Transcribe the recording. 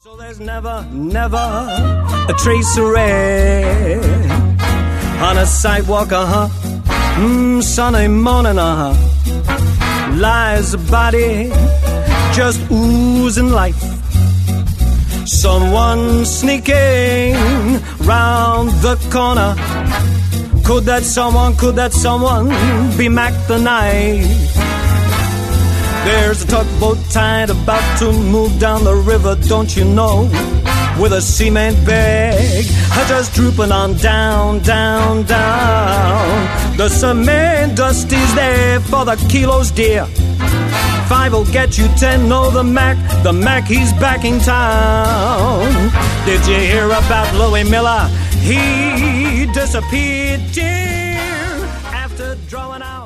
So there's never, never a trace of red on a sidewalk, Sunday morning, lies a body just oozing life. Someone sneaking round the corner. Could that someone be Mac the Knife? There's a tugboat tide about to move down the river, don't you know? With a cement bag just drooping on down, down, down. The cement dust is there for the kilos, dear. 5 will get you 10, no, the Mac, he's back in town. Did you hear about Louis Miller? He disappeared, dear, after drawing out